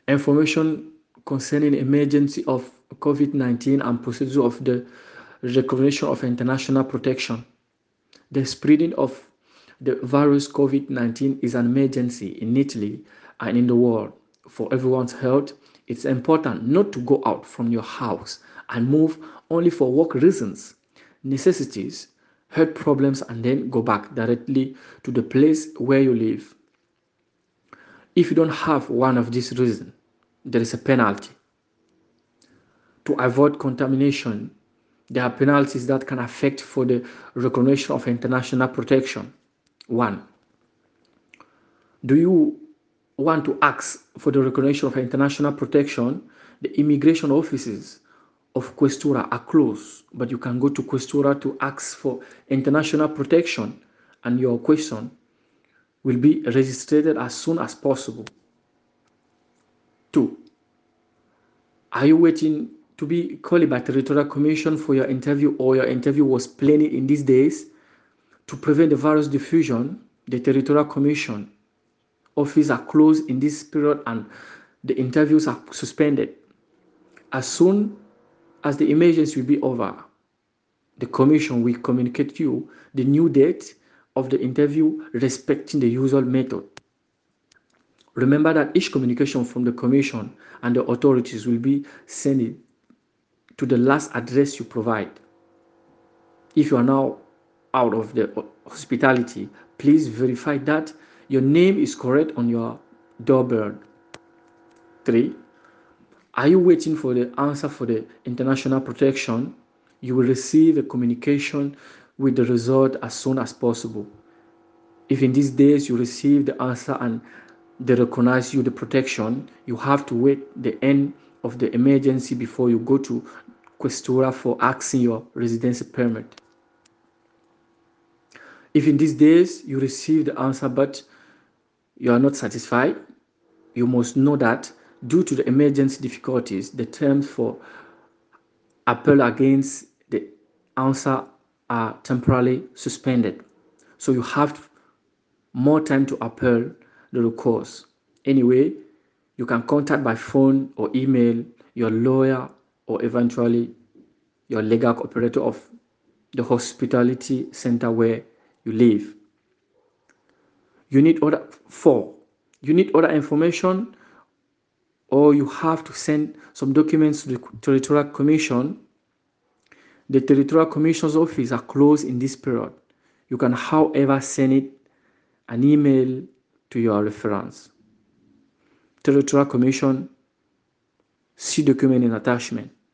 information concerning emergency of COVID-19 and procedure of the recognition of international protection. The spreading of the virus COVID-19 is an emergency in Italy and in the world. For everyone's health, it's important not to go out from your house and move only for work reasons, necessities, health problems, and then go back directly to the place where you live. If you don't have one of these reasons, there is a penalty. To avoid contamination, there are penalties that can affect for the recognition of international protection. One, do you want to ask for the recognition of international protection? The immigration offices of Questura are closed, but you can go to Questura to ask for international protection, and your question will be registered as soon as possible. Two, are you waiting to be called by Territorial Commission for your interview, or your interview was planned in these days? To prevent the virus diffusion, the Territorial Commission offices are closed in this period and the interviews are suspended. As soon as the emergency will be over, the Commission will communicate to you the new date of the interview respecting the usual method. Remember that each communication from the Commission and the authorities will be sent to the last address you provide. If you are now out of the hospitality, please verify that your name is correct on your doorbell. 3. Are you waiting for the answer for the international protection? You will receive a communication with the result as soon as possible. If in these days you receive the answer and they recognize you the protection, you have to wait the end of the emergency before you go to Questura for asking your residency permit. If in these days you receive the answer but you are not satisfied, you must know that due to the emergency difficulties, the terms for appeal against the answer are temporarily suspended. So you have more time to appeal the recourse. Anyway, you can contact by phone or email your lawyer or eventually your legal operator of the hospitality center where you live. You need other information, or you have to send some documents to the Territorial Commission. The Territorial Commission's office are closed in this period. You can, however, send it an email to your reference. Territorial Commission, see document in attachment.